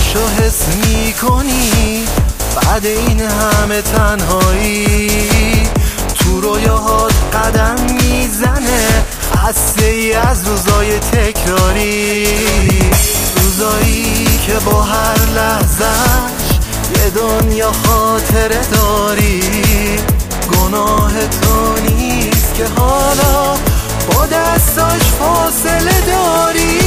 عشقشو حس میکنی بعد این همه تنهایی؟ تو رویاهات قدم میزنه خسته ای از روزای تکراری، روزایی که با هر لحظهش یه دنیا خاطره داری. گناه تو نیست که حالا با دستاش فاصله داری.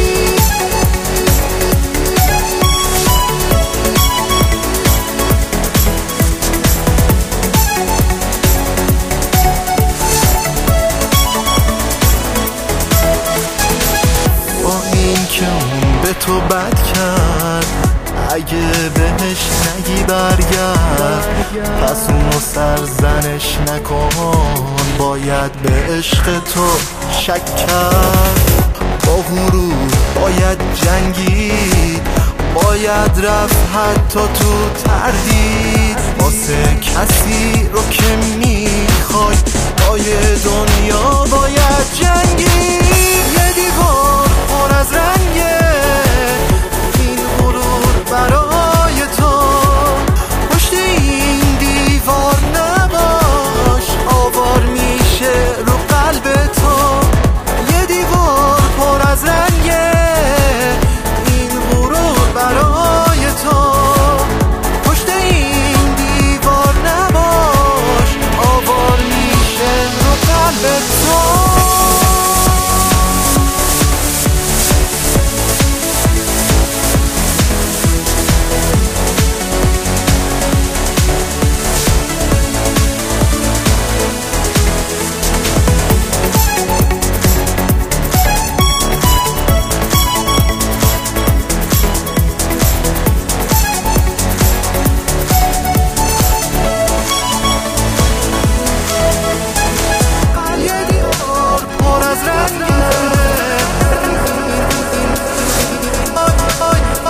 با این که اون به تو بد کرد، اگه بهش نگی برگرد، پس اونو سرزنش نکن. باید به عشق تو شک کرد، با غرور باید جنگید، باید رفت حتی تو تردید. واسه کسی رو که میخوای با یه دنیا باید جنگید. یه دیوار پر از رنگه این غرور برای تو، پشت این دیوار نباش آوار میشه رو قلب تو. یه دیوار پر از رنگه این غرور برای تو، پشت این دیوار نباش آوار میشه رو قلب تو.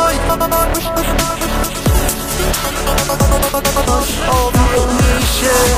آوار میشه